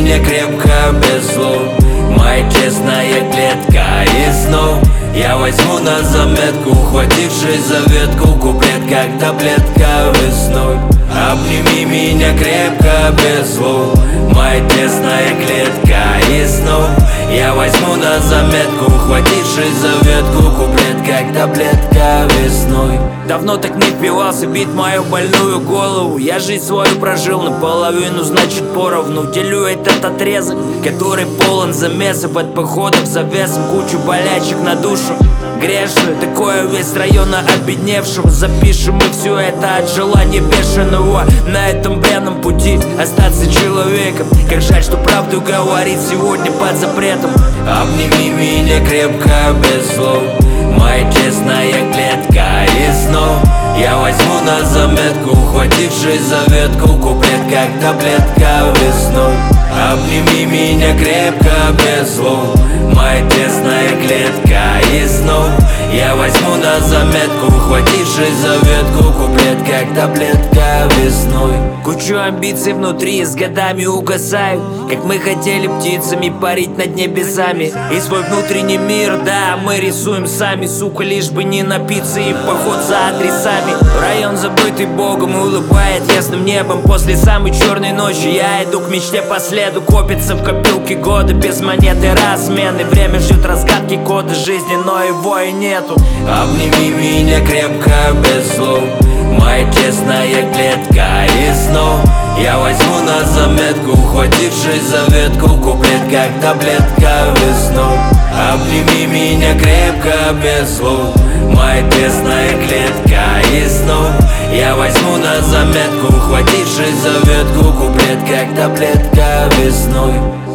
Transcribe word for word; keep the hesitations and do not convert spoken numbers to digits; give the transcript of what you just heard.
меня крепко, без слов. Моя честная клетка и снов я возьму на заметку, ухватившись за ветку, куплет как таблетка весной. Обними меня крепко, без слов. Моя тесная клетка и снов я возьму на заметку, ухватившись за ветку, куплет как таблетка весной. Давно так не впивался бит мою больную голову. Я жизнь свою прожил наполовину, значит поровну. Делю этот отрезок, который полон замесов, от походов за весом, кучу болячек на душу грешную. Такое весь района обедневшего. Запишем мы все это от желания бешеного на этом бренном пути остаться человеком. Как жаль, что правду говорит сегодня под запретом. Обними меня крепко, без слов. Моя честная клетка и снов я возьму на заметку, ухватившись за ветку, куплет как таблетка весной. Обними меня крепко, без слов. Моя тесная клетка и снов я возьму на заметку, ухватившись за ветку, куплет как таблетка весной. Кучу амбиций внутри с годами угасают, как мы хотели птицами парить над небесами. И свой внутренний мир, да, мы рисуем сами, сука, лишь бы не напиться и поход за адресами. Район забытый Богом улыбает ясным небом. После самой черной ночи я иду к мечте по следу. Копится в копилке годы без монеты размены. Время ждет разгадки кода жизни, но его и нету. Обними меня крепко, без слов. Моя честная клетка и снов я возьму на заметку, ухватившись за ветку, куплет как таблетка весной. Обними меня крепко, без слов. Моя тесная клетка и снов я возьму на заметку, ухватившись за ветку, куплет как таблетка весной.